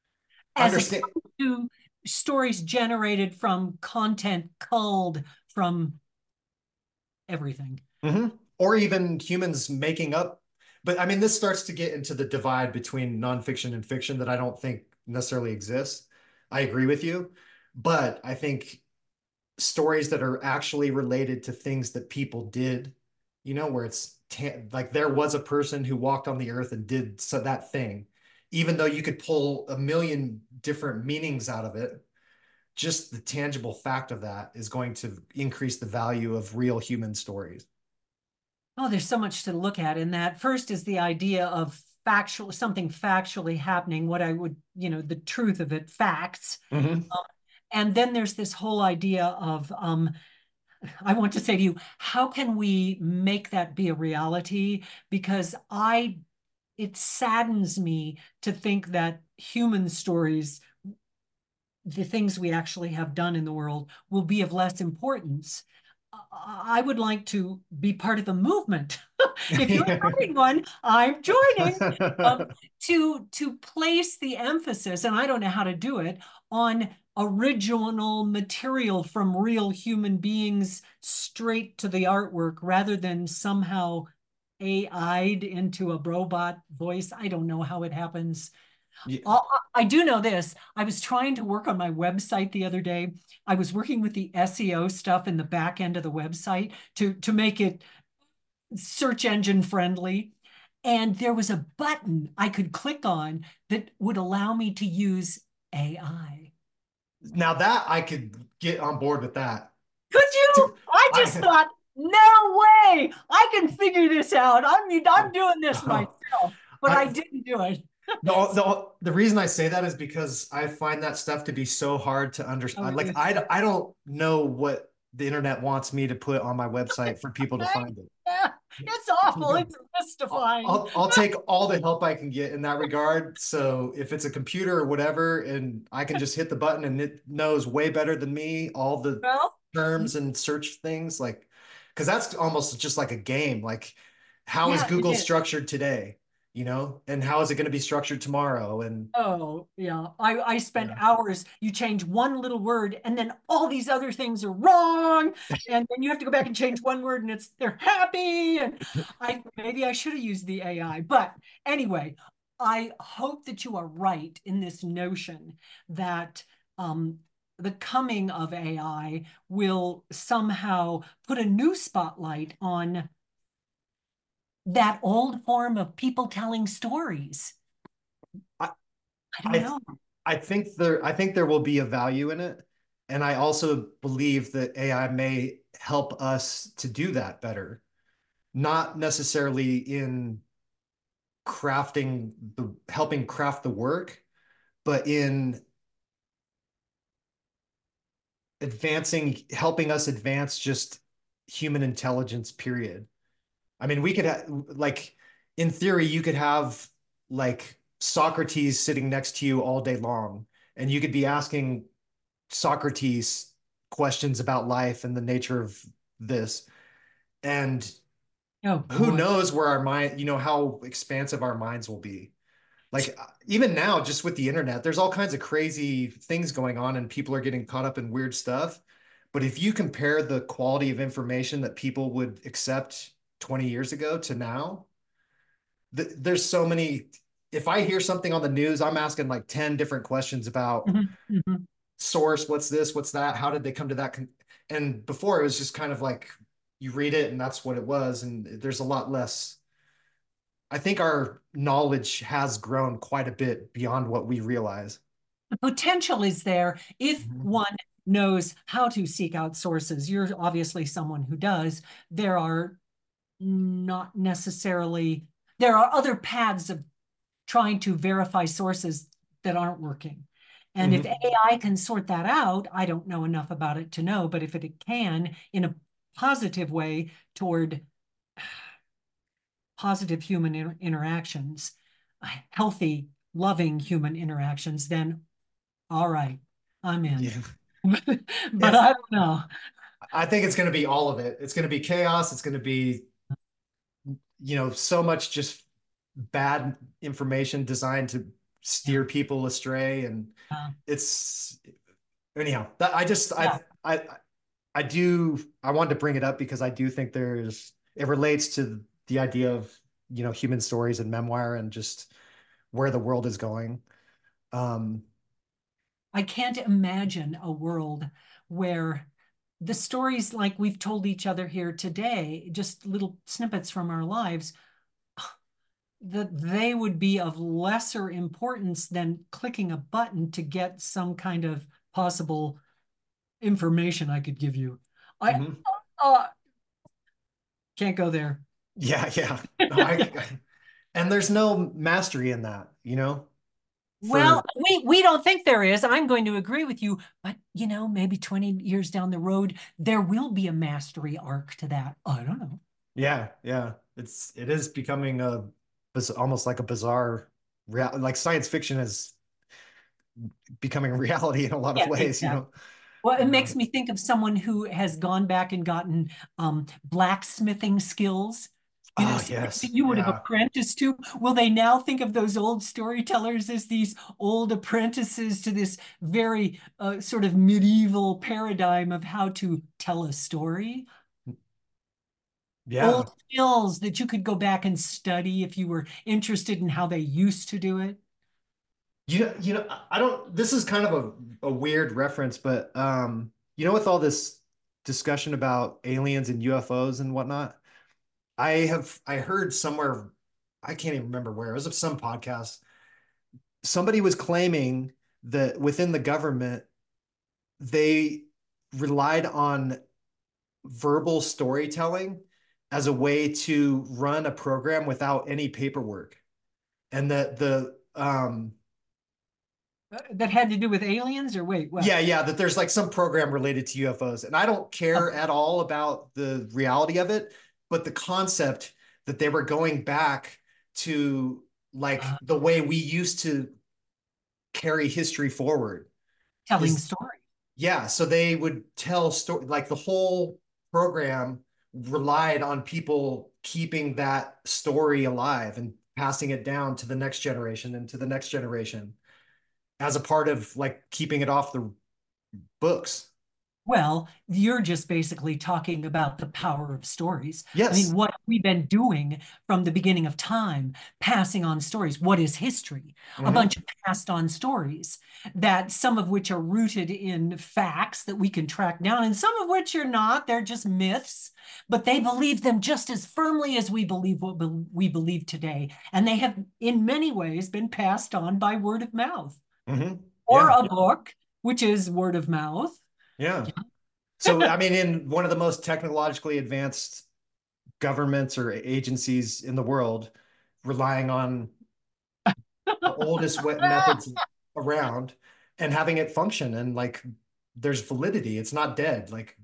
As Understand. opposed to stories generated from content culled from everything. Mhm. Or even humans making up. But I mean, this starts to get into the divide between nonfiction and fiction that I don't think necessarily exists. I agree with you, but I think stories that are actually related to things that people did, you know, where it's ta- like there was a person who walked on the earth and did so that thing, even though you could pull a million different meanings out of it, just the tangible fact of that is going to increase the value of real human stories. Oh, there's so much to look at in that. First is the idea of factual, something factually happening, what I would, you know, the truth of it, facts. Mhm. Um, and then there's this whole idea of, um, I want to say to you, how can we make that be a reality? Because I, it saddens me to think that human stories, the things we actually have done in the world, will be of less importance. I would like to be part of a movement. If you're starting one, I'm joining. Um, to to place the emphasis, and I don't know how to do it, on original material from real human beings straight to the artwork rather than somehow A I'd into a robot voice. I don't know how it happens. Yeah. Uh, I do know this. I was trying to work on my website the other day. I was working with the S E O stuff in the back end of the website to, to make it search engine friendly. And there was a button I could click on that would allow me to use A I. Now that I could get on board with that. Could you? I just I thought, no way, I can figure this out. I mean, I'm doing this myself, but I I didn't do it. the, the the reason I say that is because I find that stuff to be so hard to Oh, understand. it Like is. I I don't know what the internet wants me to put on my website for people to find it. Yeah, it's awful. It's I'll, mystifying. I'll I'll take all the help I can get in that regard. So if it's a computer or whatever, and I can just hit the button and it knows way better than me all the Well, terms and search things, like, because that's almost just like a game. Like, how is yeah, it Google is. structured today? You know, and how is it going to be structured tomorrow? And Oh, yeah. I, I spent yeah, hours. You change one little word, and then all these other things are wrong. And then you have to go back and change one word, and it's they're happy. And I maybe I should have used the A I. But anyway, I hope that you are right in this notion that um, the coming of A I will somehow put a new spotlight on that old form of people telling stories. I I don't I know. I think there I think there will be a value in it, and I also believe that A I may help us to do that better. Not necessarily in crafting the helping craft the work, but in advancing, helping us advance just human intelligence, period. I mean, we could have, like, in theory, you could have like Socrates sitting next to you all day long, and you could be asking Socrates questions about life and the nature of this. And Oh who boy. knows where our mind, you know, how expansive our minds will be. Like, even now, just with the internet, there's all kinds of crazy things going on and people are getting caught up in weird stuff. But if you compare the quality of information that people would accept twenty years ago to now, th there's so many. If I hear something on the news, I'm asking like ten different questions about Mhm, mhm. source, what's this, what's that, how did they come to that? Con and before it was just kind of like you read it and that's what it was. And there's a lot less. I think our knowledge has grown quite a bit beyond what we realize. The potential is there if Mhm. one knows how to seek out sources. You're obviously someone who does. There are not necessarily, there are other paths of trying to verify sources that aren't working. And if Mhm. A I can sort that out, I don't know enough about it to know, but if it can in a positive way toward positive human inter interactions, healthy, loving human interactions, then all right, I'm in. Yeah. But It's, I don't know. I think it's going to be all of it. It's going to be chaos. It's going to be, you know, so much just bad information designed to Yeah. steer people astray. And Uh, it's, anyhow, that I just, I, yeah. I, I do, I wanted to bring it up because I do think there's, it relates to the idea of, you know, human stories and memoir and just where the world is going. Um, I can't imagine a world where the stories like we've told each other here today, just little snippets from our lives, that they would be of lesser importance than clicking a button to get some kind of possible information I could give you. I mhm. uh, can't go there. Yeah, yeah. No, I, I- and there's no mastery in that, you know, Well, for, we we don't think there is. I'm going to agree with you, but you know, maybe twenty years down the road, there will be a mastery arc to that. I don't know. yeah, yeah. It's, it is becoming a, biz- almost like a bizarre, real, like science fiction is becoming reality in a lot of Yeah, ways, you exactly. know. Well, it Um, makes me think of someone who has gone back and gotten um, blacksmithing skills, you know, oh, something that yes. you would have Yeah. apprenticed to. Will they now think of those old storytellers as these old apprentices to this very uh, sort of medieval paradigm of how to tell a story? Old Yeah. skills that you could go back and study if you were interested in how they used to do it. You know, you know, I don't, this is kind of a, a weird reference, but um, you know, with all this discussion about aliens and U F Os and whatnot, I have I heard somewhere, I can't even remember where, it was some podcast. Somebody was claiming that within the government, they relied on verbal storytelling as a way to run a program without any paperwork. And that the um Uh, that had to do with aliens, or wait, what? yeah, yeah, that there's like some program related to U F Os. And I don't care Okay. at all about the reality of it, but the concept that they were going back to like Uh, the way we used to carry history forward telling is, stories. yeah, so they would tell story, like the whole program relied on people keeping that story alive and passing it down to the next generation and to the next generation as a part of like keeping it off the books. Well, you're just basically talking about the power of stories. I mean, Yes. what have we been doing from the beginning of time, passing on stories? What is history? A Hmm. bunch of passed on stories that some of which are rooted in facts that we can track down, and some of which are not. They're just myths, but they believe them just as firmly as we believe what be we believe today. And they have, in many ways, been passed on by word of mouth Hmm. or Yeah. a book, which is word of mouth. Yeah. So, I mean, in one of the most technologically advanced governments or agencies in the world, relying on the oldest methods around and having it function and like there's validity. It's not dead. Like,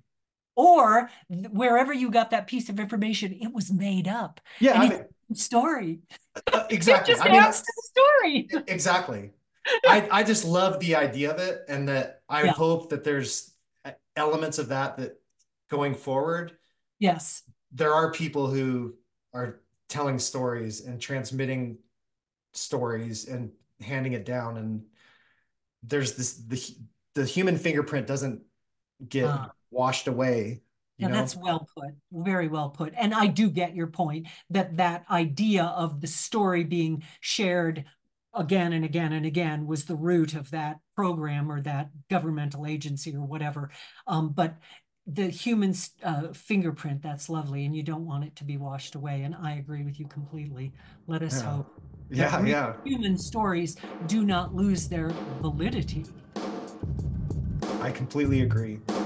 Or wherever you got that piece of information, it was made up yeah, and I it's mean, a story. uh, It exactly. just I mean, uh, adds to the story. exactly. I I just love the idea of it, and that I Yeah. hope that there's uh, elements of that that going forward, Yes. there are people who are telling stories and transmitting stories and handing it down, and there's this the the human fingerprint doesn't get Uh, washed away, you yeah, know? that's well put. Very well put. And I do get your point that that idea of the story being shared again and again and again was the root of that program or that governmental agency or whatever. Um, but the human uh, fingerprint, that's lovely, and you don't want it to be washed away. And I agree with you completely. Let us Yeah. hope that Yeah, real yeah. human stories do not lose their validity. I completely agree.